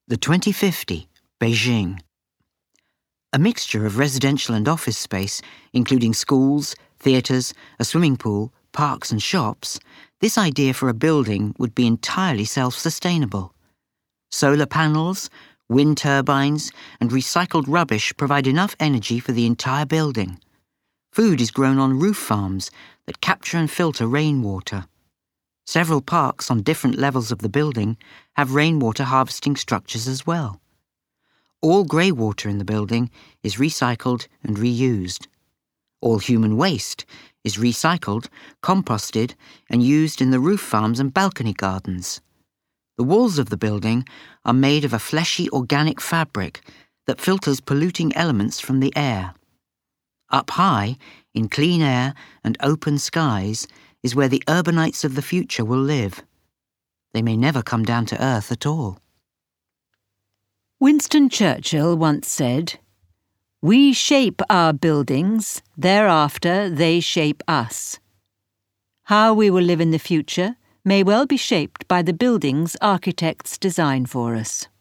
The 2050, Beijing. A mixture of residential and office space, including schools, theatres, a swimming pool, parks and shops, this idea for a building would be entirely self-sustainable. Solar panels, wind turbines and recycled rubbish provide enough energy for the entire building. Food is grown on roof farms that capture and filter rainwater. Several parks on different levels of the building have rainwater harvesting structures as well. All grey water in the building is recycled and reused. All human waste is recycled, composted and used in the roof farms and balcony gardens. The walls of the building are made of a fleshy organic fabric that filters polluting elements from the air. Up high, in clean air and open skies, is where the urbanites of the future will live. They may never come down to earth at all. Winston Churchill once said, "We shape our buildings, thereafter they shape us." How we will live in the future may well be shaped by the buildings architects design for us.